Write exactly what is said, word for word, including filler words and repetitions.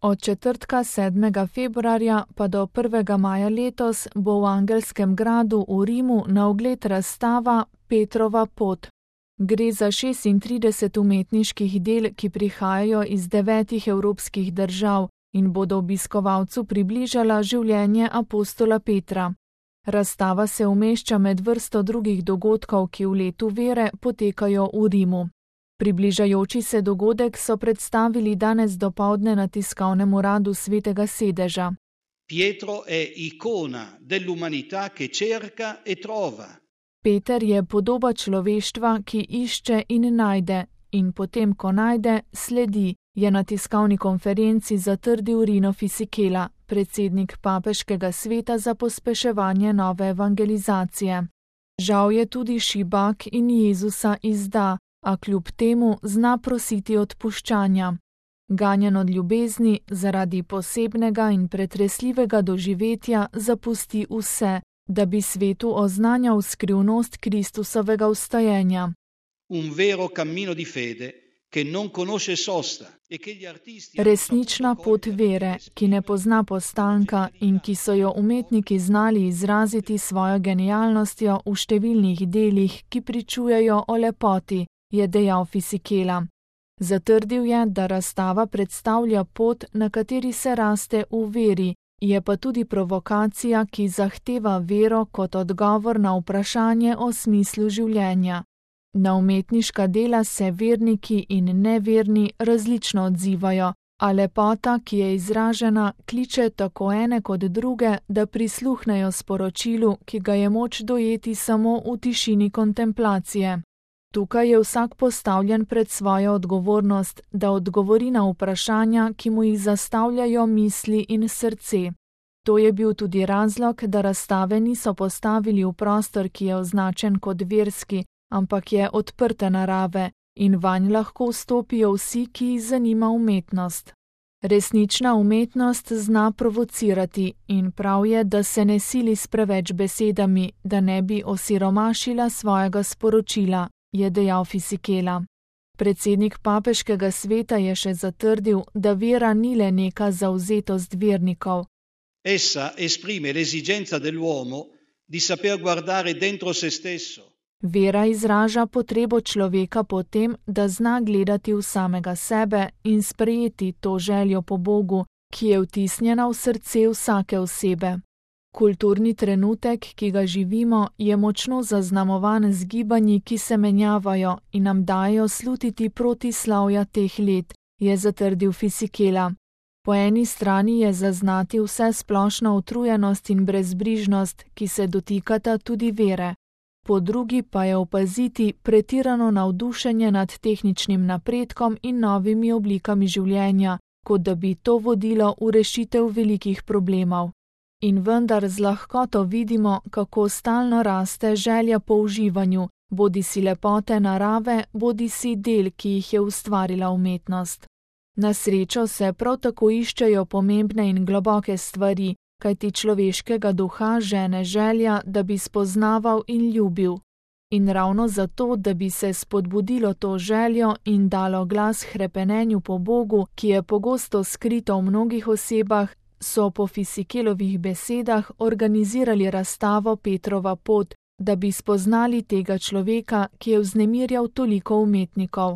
Od četrtka sedmega februarja pa do prvega maja letos bo v Angelskem gradu v Rimu na ogled razstava Petrova pot. Gre za šestintrideset umetniških del, ki prihajajo iz devetih evropskih držav in bodo obiskovalcu približala življenje apostola Petra. Razstava se umešča med vrsto drugih dogodkov, ki v letu vere potekajo v Rimu. Približajoči se dogodek so predstavili danes dopoldne na tiskovnem uradu Svetega sedeža. Pietro è icona dell'umanità che cerca e trova. Peter je podoba človeštva, ki išče in najde, in potem, ko najde, sledi, je na tiskovni konferenci zatrdil Rino Fisichella, predsednik papeškega sveta za pospeševanje nove evangelizacije. Žal je tudi šibak in Jezusa izda, a kljub temu zna prositi odpuščanja. Ganjen od ljubezni, zaradi posebnega in pretresljivega doživetja zapusti vse, da bi svetu oznanjal skrivnost Kristusovega vstajenja. Un vero cammino di fede che non conosce sosta e che gli artisti Resnična pot vere, ki ne pozna postanka in ki so jo umetniki znali izraziti svojo genialnostjo v številnih delih, ki pričujejo o lepoti, je dejal Fisichella. Zatrdil je, da razstava predstavlja pot, na kateri se raste v veri, je pa tudi provokacija, ki zahteva vero kot odgovor na vprašanje o smislu življenja. Na umetniška dela se verniki in neverni različno odzivajo, a lepota, ki je izražena, kliče tako ene kot druge, da prisluhnejo sporočilu, ki ga je moč dojeti samo v tišini kontemplacije. Tukaj je vsak postavljen pred svojo odgovornost, da odgovori na vprašanja, ki mu jih zastavljajo misli in srce. To je bil tudi razlog, da razstave niso postavili v prostor, ki je označen kot verski, ampak je odprte narave in vanj lahko vstopijo vsi, ki jih zanima umetnost. Resnična umetnost zna provocirati in prav je, da se ne sili s preveč besedami, da ne bi osiromašila svojega sporočila, je dejal Fisichella. Predsednik papeškega sveta je še zatrdil, da vera ni le neka zavzetost vernikov. Essa esprime l'esigenza dell'uomo di saper guardare dentro se stesso. Vera izraža potrebo človeka po tem, da zna gledati v samega sebe in sprejeti to željo po Bogu, ki je vtisnjena v srce vsake osebe. Kulturni trenutek, ki ga živimo, je močno zaznamovan z gibanji, ki se menjavajo in nam dajo slutiti protislavja teh let, je zatrdil Fisichella. Po eni strani je zaznati vse splošno utrujenost in brezbrižnost, ki se dotikata tudi vere. Po drugi pa je opaziti pretirano navdušenje nad tehničnim napredkom in novimi oblikami življenja, kot da bi to vodilo v rešitev velikih problemov. In vendar z lahkoto vidimo, kako stalno raste želja po uživanju, bodisi lepote narave, bodisi del, ki jih je ustvarila umetnost. Na srečo se prav tako iščejo pomembne in globoke stvari, kajti človeškega duha žene želja, da bi spoznaval in ljubil. In ravno zato, da bi se spodbudilo to željo in dalo glas hrepenenju po Bogu, ki je pogosto skrito v mnogih osebah, so po Fisichellovih besedah organizirali razstavo Petrova pot, da bi spoznali tega človeka, ki je vznemirjal toliko umetnikov.